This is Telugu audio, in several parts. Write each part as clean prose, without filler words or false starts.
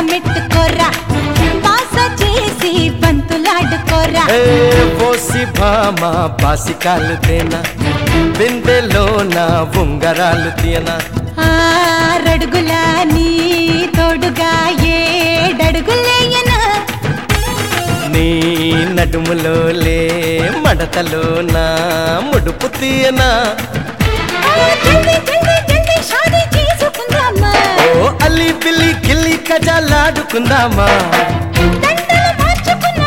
లగ్గమెట్టుకోరా బాస చేసి బంతులాడుకోరా పోసి భామ బాసికాలు తేనా బిందెలో నా ఉంగరాలు తీయనా ఆరడుగులా నీ తోడుగా ఏడడుగులేయనా నీ నడుములో లే మడతలో నా ముడుపు తీయనా జల్దీ జల్దీ జల్దీ షాదీ చేసుకుందామా ఓ అల్లి పిల్లి గిల్లి కజాలాడుకుందామా దండలు మార్చుకున్నా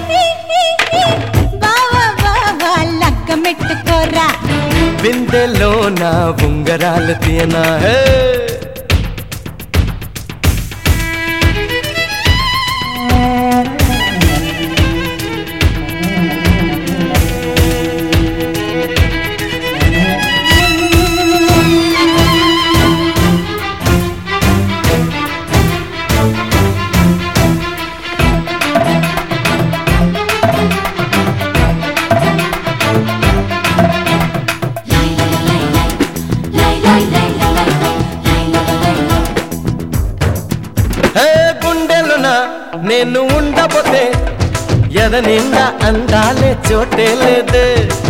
బావా బావా లగ్గమెట్టుకోరా బిందెలో నా ఉంగరాలు తీయనా గుండెలునా నేను ఉండబోతే ఎద నిండా అందాలే చోటే లేదే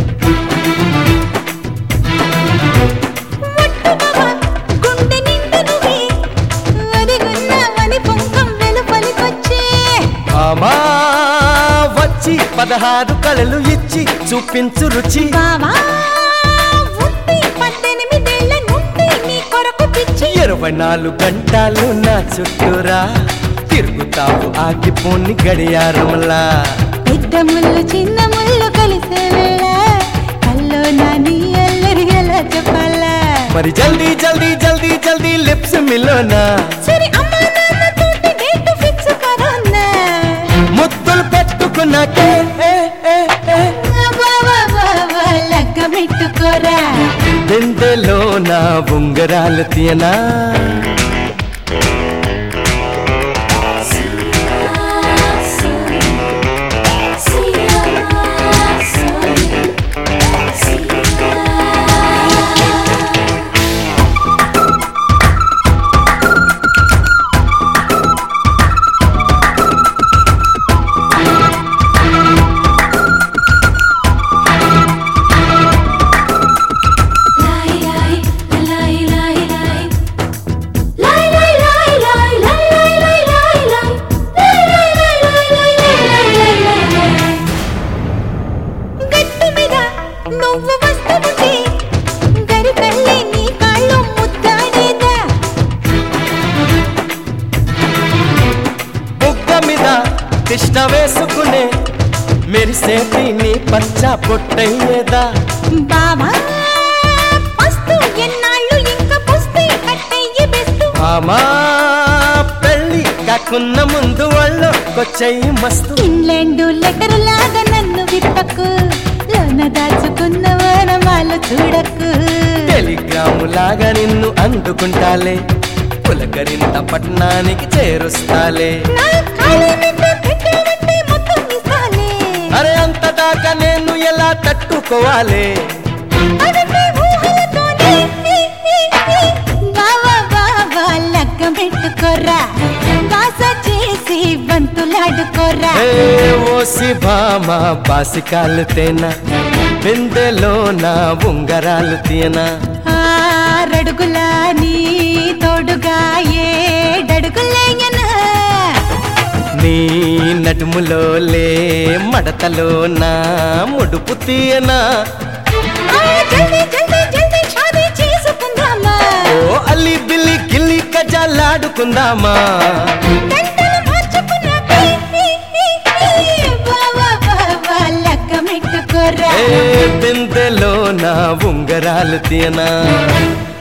గుండె నిండు నువ్వే అదిగున్నావని పొంగం వెలుపలికొచ్చే ఆమా వచ్చి 16 కళలు ఇచ్చి చూపించు రుచి బావా ఉంది 18 ఏళ్ల నుండి నీ కొరకు పిచ్చి 24 గంటలు నా చుట్టూరా తిరుగుతావు ఆగిపోని గడియారంలా పెద్ద ముళ్ళు చిన్న ముళ్ళు కలిసే వేళ కల్లో నా నీ అల్లరి ఎలా చెప్పాలా మరి జల్దీ జల్దీ జల్దీ జల్దీ లిప్స్ మిలోనా సరే అమ్మా నాన్న తోటి డేట్ ఫిక్స్ కరోనా ముద్దులు పెట్టుకున్నాకే బావా బావా లగ్గమెట్టుకోరా బిందెలో నా ఉంగరాలు తీయనా నువ్వు వస్తావుంటే గరికల్లే నీ కాళ్ళు ముద్దాడేదా బుగ్గ మీద కృష్ణ వేసుకునే మెరిసేటి నీ పచ్చ పొట్టయ్యేదా బావా పస్తు ఎన్నాళ్ళు ఇంకా పుస్తే కట్టయ్యి బెస్తు ఆమా పెళ్ళి కాకున్న ముందు వాళ్ళు కొచ్చయ్యి మస్తు ఇంగ్లాండ్ లెటర్ లాగా నన్ను విప్పకు లోన దాచుకున్న వనమాలు చూడకు టెలిగ్రాము లాగా నిన్ను అందుకుంటాలే పులకరింత పట్టణానికి చేరుస్తాలే నా కాలి మీద పెట్టావంటే మొత్తం ఇస్తాలే అరే అంత దాకా నేను ఎలా తట్టుకోవాలి అదంటే ఊహలతోనే బావా బావా లగ్గమెట్టుకోరా బాస చేసి బంతులాడుకోరా ఓసి భామ బాసికాలు తేనా బిందెలో నా ఉంగరాలు తీయనా ఆరడుగులా నీ తోడుగా ఏడడుగులేయనా నీ నడుములో లే మడతలో నా ముడుపు తీయనా జల్దీ జల్దీ జల్దీ షాదీ చేసుకుందామా ఓ అల్లి బిల్లి గిల్లి కజాలాడుకుందామా దండలు మార్చుకున్నా బావా బావా లగ్గమెట్టుకోరా బిందెలో నా ఉంగరాలు తీయనా